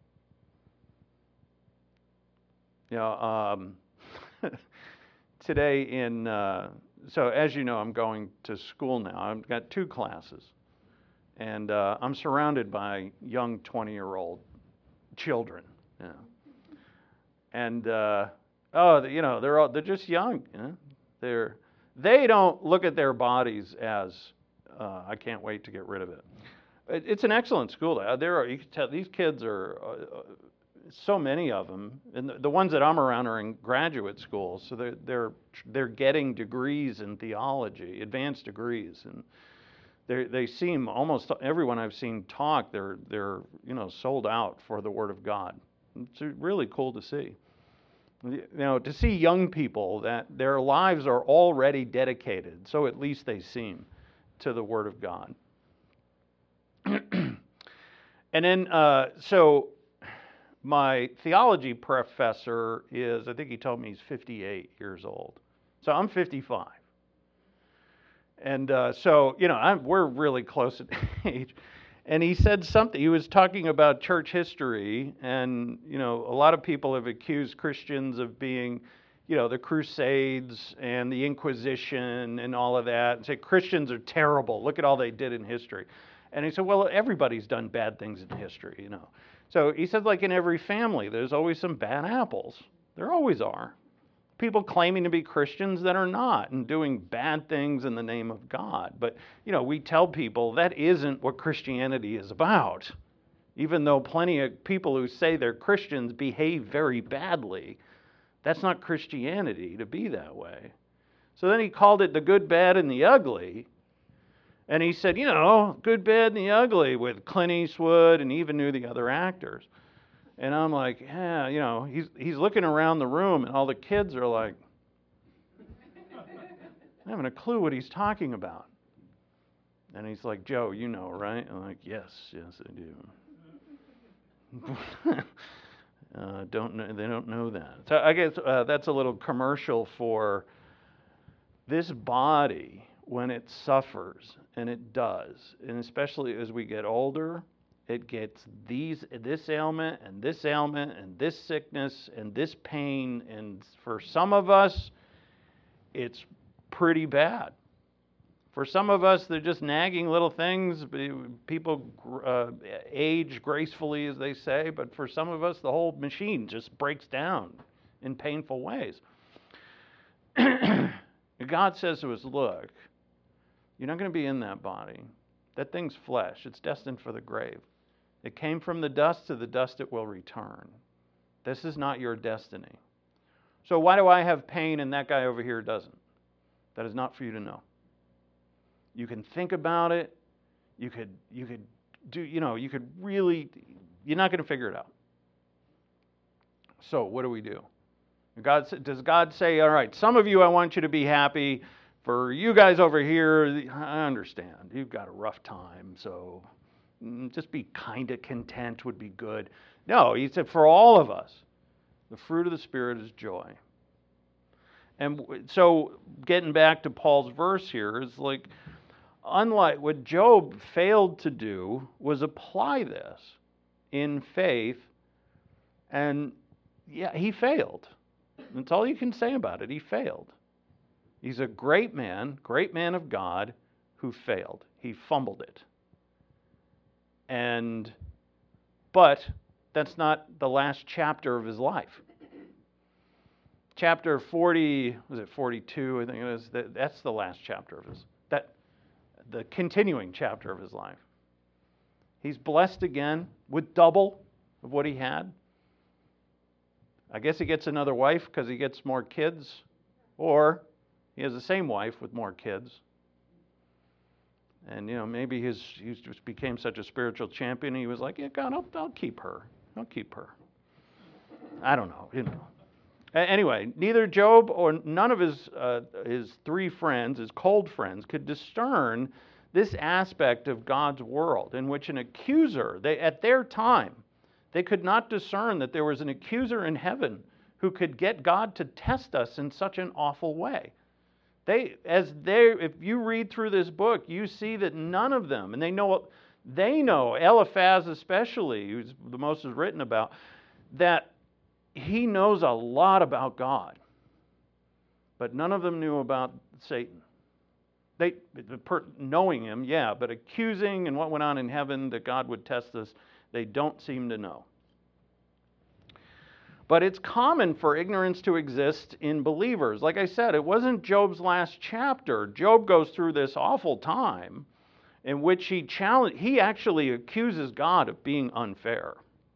Today so as you know, I'm going to school now. I've got 2 classes. And I'm surrounded by young 20-year-old children. You know. And, they're just young. You know? They don't look at their bodies as, I can't wait to get rid of it. It's an excellent school. You can tell these kids are, so many of them, and the ones that I'm around are in graduate schools, so they're getting degrees in theology, advanced degrees, and they seem, almost everyone I've seen talk, they're sold out for the Word of God. It's really cool to see. To see young people that their lives are already dedicated, so at least they seem, to the Word of God. And then, so my theology professor I think he told me he's 58 years old. So I'm 55. And we're really close in age. And he said something, he was talking about church history, and, a lot of people have accused Christians of being, the Crusades and the Inquisition and all of that, and say Christians are terrible, look at all they did in history. And he said, well, everybody's done bad things in history, So he said, like in every family, there's always some bad apples. There always are. People claiming to be Christians that are not and doing bad things in the name of God. But, we tell people that isn't what Christianity is about. Even though plenty of people who say they're Christians behave very badly, that's not Christianity to be that way. So then he called it the good, bad, and the ugly. And he said, good, bad, and the ugly with Clint Eastwood, and he even knew the other actors. And I'm like, yeah, he's looking around the room, and all the kids are like, I haven't a clue what he's talking about. And he's like, Joe, you know, right? I'm like, yes, I do. They don't know that. So I guess that's a little commercial for this body when it suffers, and it does, and especially as we get older. It gets this ailment and this ailment and this sickness and this pain. And for some of us, it's pretty bad. For some of us, they're just nagging little things. People age gracefully, as they say. But for some of us, the whole machine just breaks down in painful ways. God says to us, look, you're not going to be in that body. That thing's flesh. It's destined for the grave. It came from the dust, to the dust it will return. This is not your destiny. So why do I have pain and that guy over here doesn't? That is not for you to know. You can think about it. You could do, you could really, you're not going to figure it out. So what do we do? Does God say, all right, some of you I want you to be happy. For you guys over here, I understand. You've got a rough time, so just be kind of content would be good. No, he said for all of us, the fruit of the Spirit is joy. And so getting back to Paul's verse here is like, unlike what Job failed to do was apply this in faith, and yeah, he failed. That's all you can say about it. He failed. He's a great man of God who failed. He fumbled it. But that's not the last chapter of his life. Chapter 40, was it 42? I think it is. That's the last chapter of the continuing chapter of his life. He's blessed again with double of what he had. I guess he gets another wife because he gets more kids, or he has the same wife with more kids. And, maybe he just became such a spiritual champion, he was like, yeah, God, I'll keep her. I'll keep her. I don't know. Anyway, neither Job or none of his three friends, his cold friends, could discern this aspect of God's world in which an accuser, at their time, they could not discern that there was an accuser in heaven who could get God to test us in such an awful way. If you read through this book, you see that none of them, and they know Eliphaz especially, who's the most is written about, that he knows a lot about God, but none of them knew about Satan. Knowing him, yeah, but accusing and what went on in heaven that God would test us, they don't seem to know. But it's common for ignorance to exist in believers. Like I said, it wasn't Job's last chapter. Job goes through this awful time in which he actually accuses God of being unfair.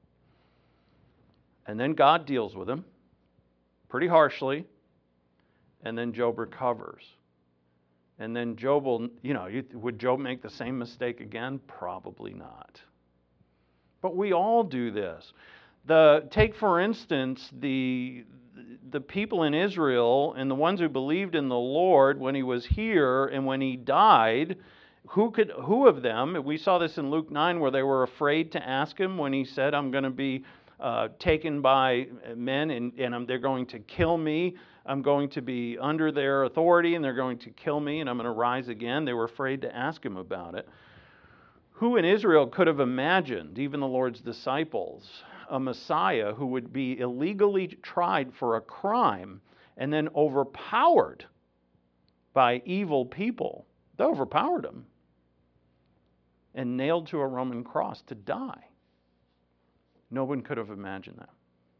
And then God deals with him pretty harshly, and then Job recovers. And then Job would Job make the same mistake again? Probably not. But we all do this. Take for instance the people in Israel and the ones who believed in the Lord when he was here and when he died. Who of them? We saw this in Luke 9 where they were afraid to ask him when he said, I'm going to be taken by men and they're going to kill me. I'm going to be under their authority and they're going to kill me and I'm going to rise again. They were afraid to ask him about it. Who in Israel could have imagined, even the Lord's disciples, a Messiah who would be illegally tried for a crime and then overpowered by evil people? They overpowered him and nailed to a Roman cross to die. No one could have imagined that.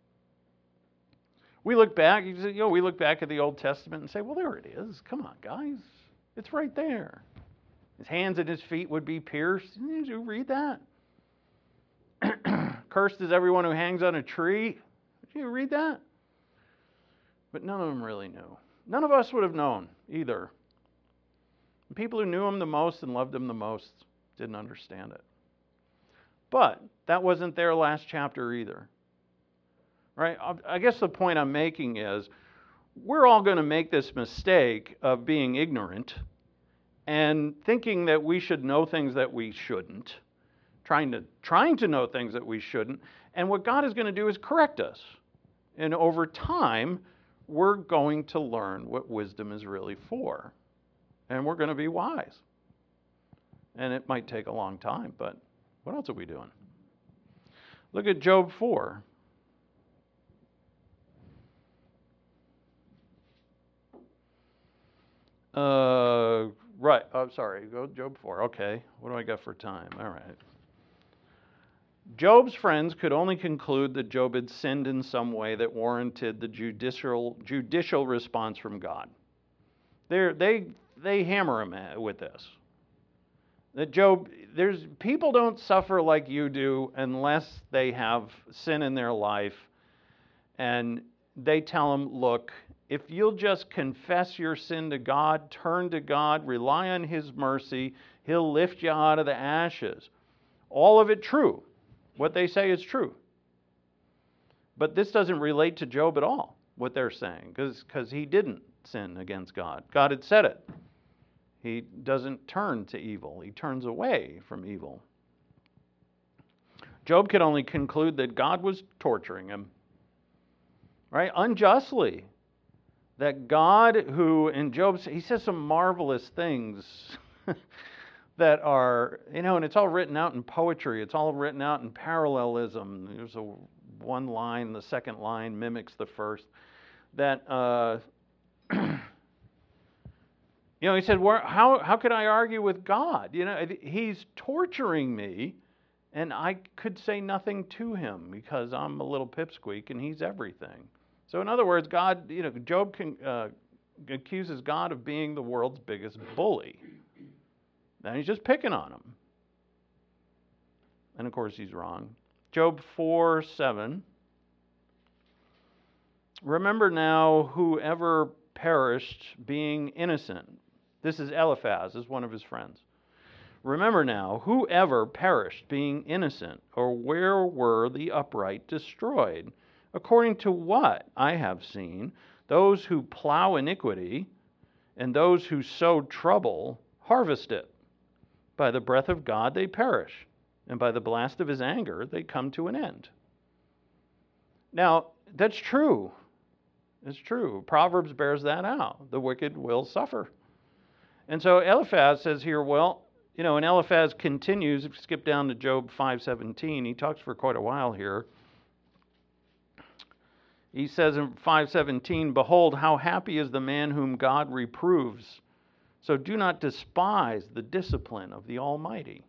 We look back at the Old Testament and say, well, there it is. Come on, guys. It's right there. His hands and his feet would be pierced. Did you read that? Cursed is everyone who hangs on a tree. Did you read that? But none of them really knew. None of us would have known either. The people who knew him the most and loved him the most didn't understand it. But that wasn't their last chapter either. Right? I guess the point I'm making is we're all going to make this mistake of being ignorant and thinking that we should know things that we shouldn't, trying to know things that we shouldn't. And what God is going to do is correct us. And over time, we're going to learn what wisdom is really for. And we're going to be wise. And it might take a long time, but what else are we doing? Look at Job 4. Right. Oh, sorry. Go Job 4. Okay. What do I got for time? All right. Job's friends could only conclude that Job had sinned in some way that warranted the judicial response from God. They hammer him with this. That Job, people don't suffer like you do unless they have sin in their life, and they tell him, look, if you'll just confess your sin to God, turn to God, rely on his mercy, he'll lift you out of the ashes. All of it true. What they say is true. But this doesn't relate to Job at all, what they're saying, because he didn't sin against God. God had said it. He doesn't turn to evil. He turns away from evil. Job could only conclude that God was torturing him, right? Unjustly. That God who, in Job, he says some marvelous things that are, and it's all written out in poetry. It's all written out in parallelism. There's one line, the second line mimics the first. That, he said, how could I argue with God? He's torturing me, and I could say nothing to him because I'm a little pipsqueak and he's everything. So in other words, God, Job accuses God of being the world's biggest bully. And he's just picking on him. And of course he's wrong. Job 4:7. Remember now whoever perished being innocent. This is Eliphaz, is one of his friends. Remember now, whoever perished being innocent, or where were the upright destroyed? According to what I have seen, those who plow iniquity and those who sow trouble harvest it. By the breath of God they perish, and by the blast of his anger they come to an end. Now, that's true. It's true. Proverbs bears that out. The wicked will suffer. And so Eliphaz says here, well, and Eliphaz continues, if you skip down to Job 5:17, he talks for quite a while here. He says in 5:17, behold, how happy is the man whom God reproves. So do not despise the discipline of the Almighty.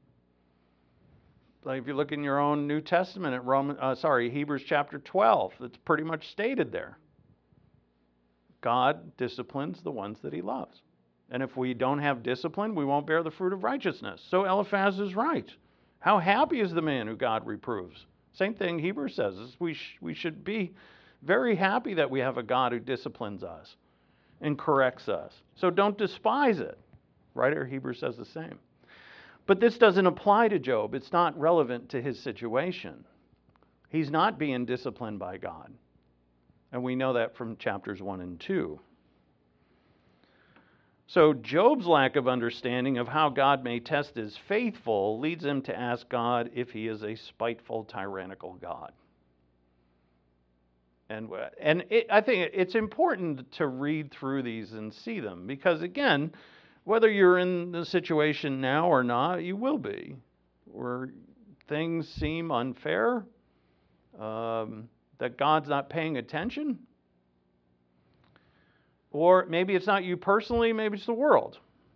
Like if you look in your own New Testament at Hebrews chapter 12, it's pretty much stated there. God disciplines the ones that he loves. And if we don't have discipline, we won't bear the fruit of righteousness. So Eliphaz is right. How happy is the man who God reproves? Same thing Hebrews says. We should be very happy that we have a God who disciplines us and corrects us. So don't despise it. Writer Hebrews says the same. But this doesn't apply to Job. It's not relevant to his situation. He's not being disciplined by God. And we know that from chapters 1 and 2. So Job's lack of understanding of how God may test his faithful leads him to ask God if he is a spiteful, tyrannical God. I think it's important to read through these and see them because, again, whether you're in the situation now or not, you will be, where things seem unfair, that God's not paying attention. Or maybe it's not you personally, maybe it's the world.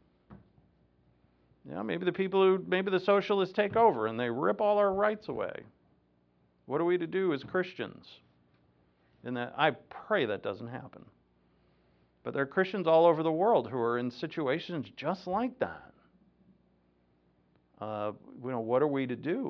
Maybe the socialists take over and they rip all our rights away. What are we to do as Christians? And that I pray that doesn't happen. But there are Christians all over the world who are in situations just like that. What are we to do?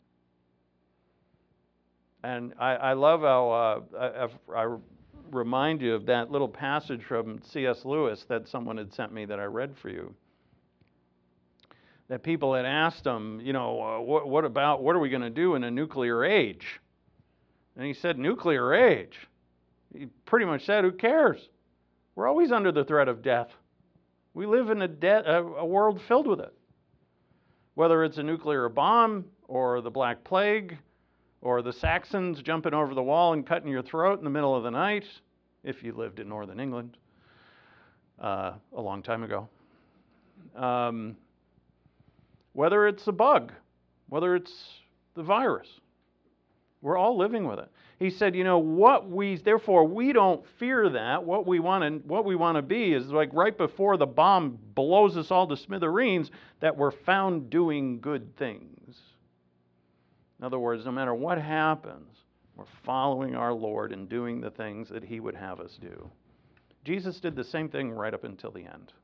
And I love how I remind you of that little passage from C.S. Lewis that someone had sent me that I read for you. That people had asked him, what are we going to do in a nuclear age? And he said, nuclear age? He pretty much said, who cares? We're always under the threat of death. We live in a world filled with it. Whether it's a nuclear bomb or the Black Plague or the Saxons jumping over the wall and cutting your throat in the middle of the night, if you lived in northern England a long time ago. Whether it's a bug, whether it's the virus, we're all living with it. He said, therefore we don't fear that. What we want to be is like right before the bomb blows us all to smithereens, that we're found doing good things. In other words, no matter what happens, we're following our Lord and doing the things that he would have us do. Jesus did the same thing right up until the end.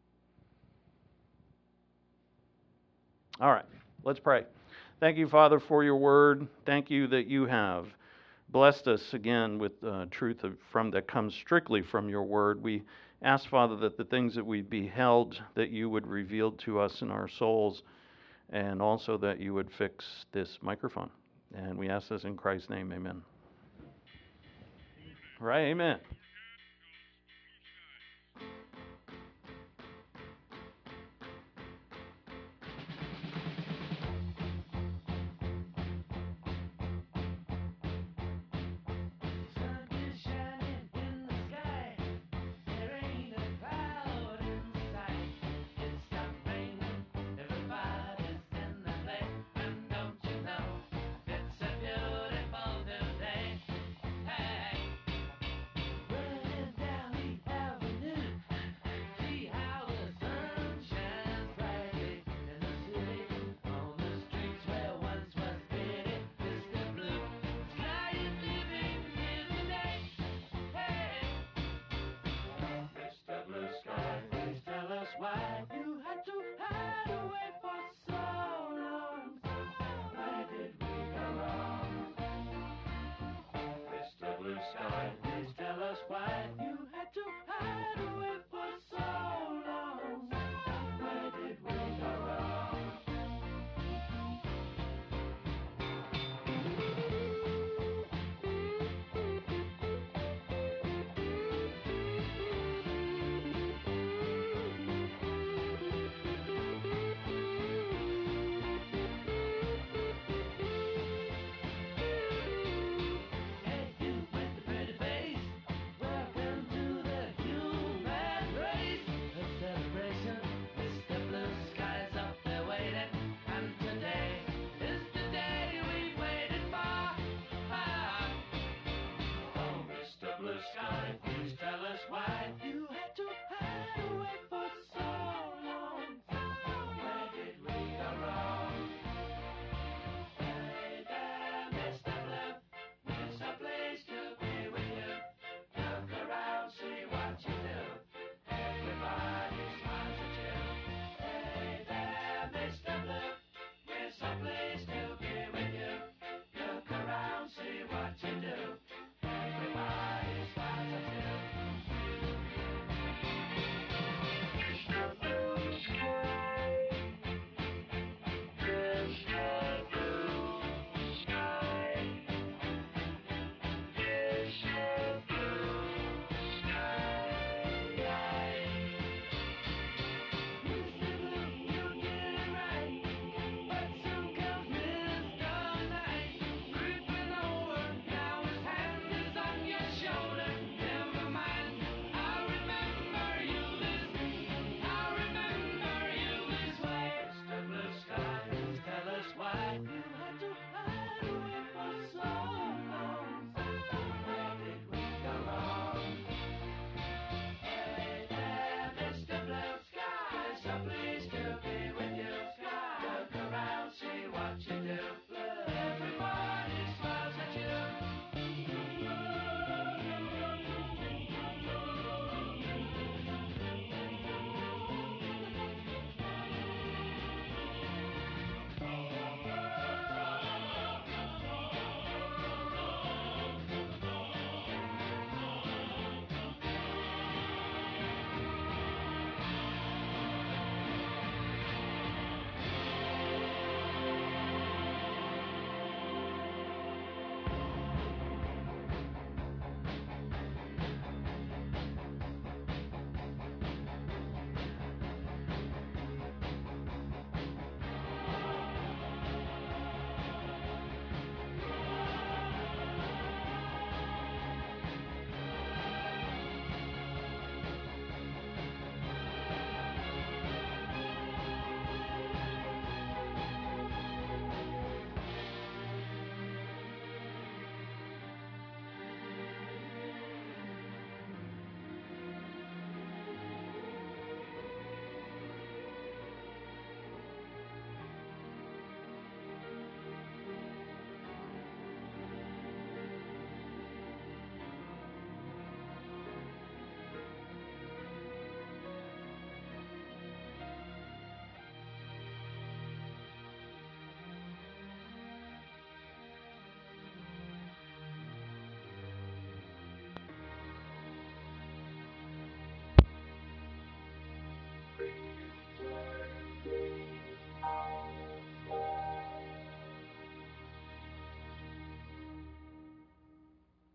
All right, let's pray. Thank you, Father, for your word. Thank you that you have blessed us again with truth that comes strictly from your word. We ask, Father, that the things that we beheld, that you would reveal to us in our souls, and also that you would fix this microphone. And we ask this in Christ's name, amen. Right, amen.